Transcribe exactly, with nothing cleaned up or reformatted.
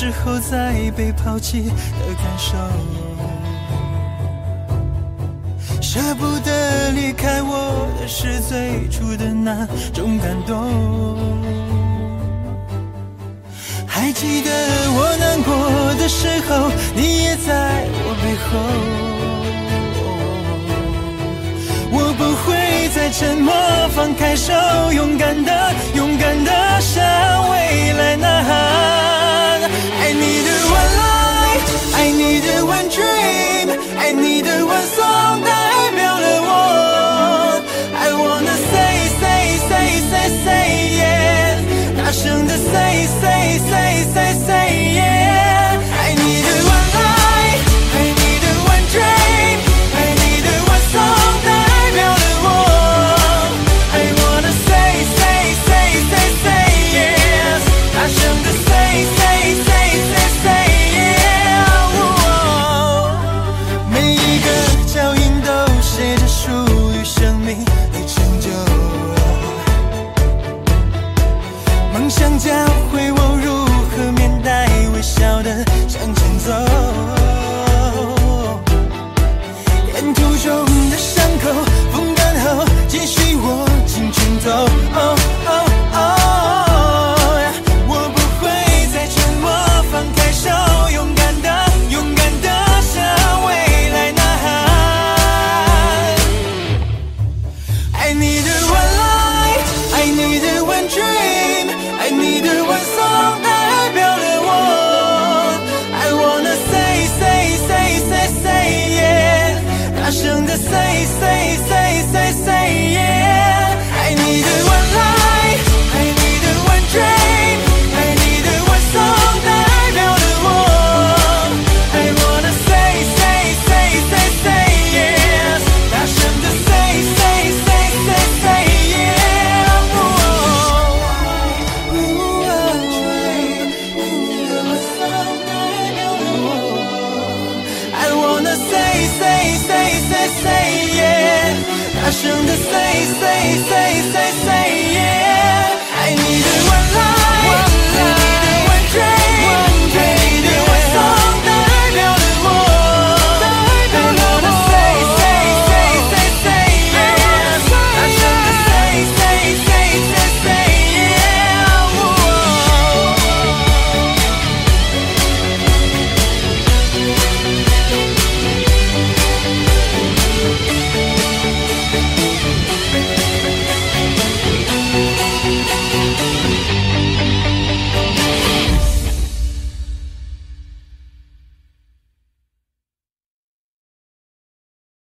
时候在被抛弃的感受，舍不得离开我的是最初的那种感动。还记得我难过的时候，你也在我背后，我不会再沉默，放开手，勇敢的勇敢的向未来呐喊。爱你的 one life， 爱你的 one dream， 爱你的 one song， 代表了我。 I wanna say say say say say yeah， 大声的 say say say say say yeah。 爱你的 one life， 爱你的 one dream， 爱你的 one song， 代表了我。 I wanna say say say say say yes， 大声的 say say say say say yeah。 每一个脚印都写着属于生命的成就，梦想教会我如何面带微笑的向前走，沿途中的伤口风干后继续我青春走。哦哦哦，我不会再沉默，放开手，勇敢的勇敢的向未来呐喊。爱你的 one life， 爱你的 one dream， 爱你的 one song， 代表了我。 I wanna say say say say say yeah， 大声的 say say say say say yeah。 爱你的 one life， 爱你的 one dream， 爱你的 one song， 代表了我。 I wanna say say say say say yes， 大声的 say say say say say yeah。 I wanna say say say say say yeah， 大声的 say say say say say